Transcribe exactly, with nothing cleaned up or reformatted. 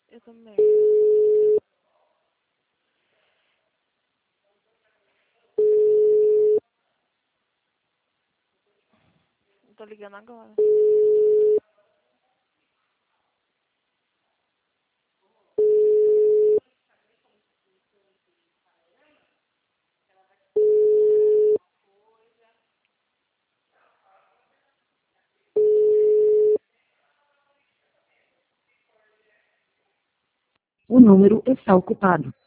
Eu também. Tô ligando agora. O número está ocupado.